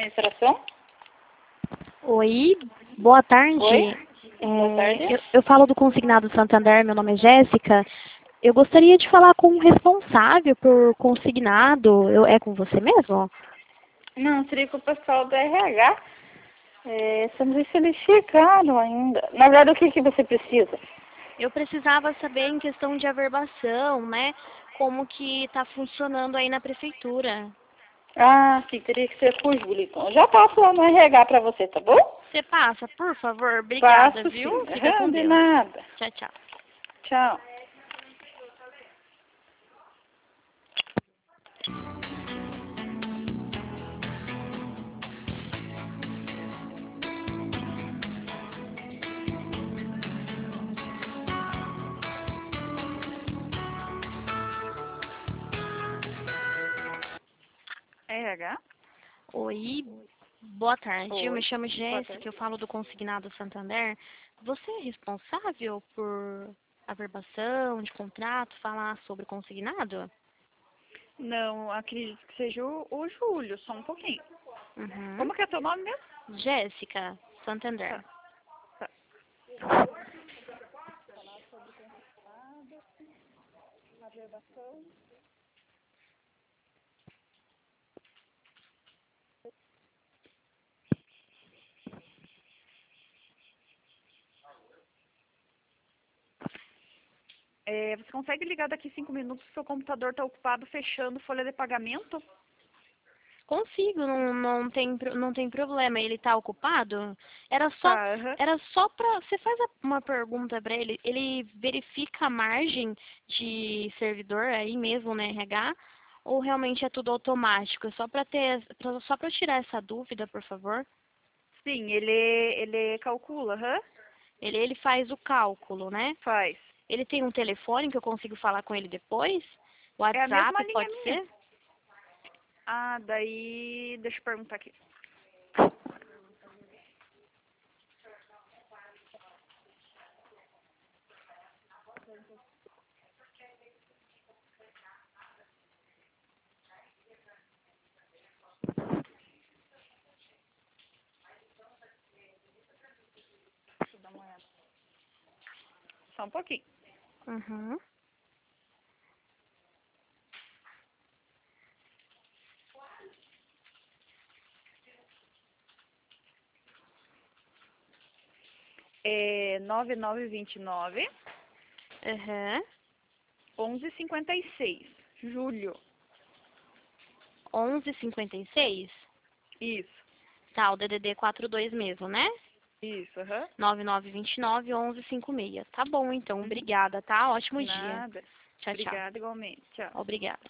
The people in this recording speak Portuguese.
administração? Oi, boa tarde. Oi, boa tarde. Eu falo do Consignado Santander, meu nome é Jéssica. Eu gostaria de falar com o responsável por consignado. É com você mesmo? Não, seria com o pessoal do RH. Estamos ver se eles chegaram ainda. Na verdade, o que você precisa? Eu precisava saber em questão de averbação, né? Como que está funcionando aí na prefeitura. Ah, sim, teria que ser com o Júlio, então. Eu já passo lá no RH para você, tá bom? Você passa, por favor? Obrigada, Passo viu? sim. Fica com De Deus. nada. Tchau, tchau. Tchau. RH? Oi, boa tarde. Eu me Oi. chamo Boa Jéssica, tarde. eu falo do Consignado Santander. Você é responsável por averbação de contrato, falar sobre consignado? Não, acredito que seja o Júlio, só um pouquinho. Uhum. Como que é teu nome mesmo? Jéssica, Santander. Tá, tá. Você consegue ligar daqui 5 minutos, seu computador está ocupado fechando folha de pagamento? Consigo, não tem problema. Ele está ocupado? Era só, Tá, aham. era só para você faz uma pergunta para ele. Ele verifica a margem de servidor aí mesmo na RH? Ou realmente é tudo automático? Só para só para tirar essa dúvida, por favor. Sim, ele calcula, aham. Ele faz o cálculo, né? Faz. Ele tem um telefone que eu consigo falar com ele depois? É a mesma WhatsApp, linha pode minha. ser? Ah, daí, deixa eu perguntar aqui. Deixa eu dar uma olhada. Só um pouquinho. Uhum. É 9929 Uhum. 1156. Júlio. 11:56. Isso, Tá, o DDD 42 mesmo, né? isso, aham. 9929 1156. Tá bom, então. Uhum. Obrigada, tá? Ótimo dia. Nada. Tchau, tchau. Obrigada igualmente. Tchau. Obrigada.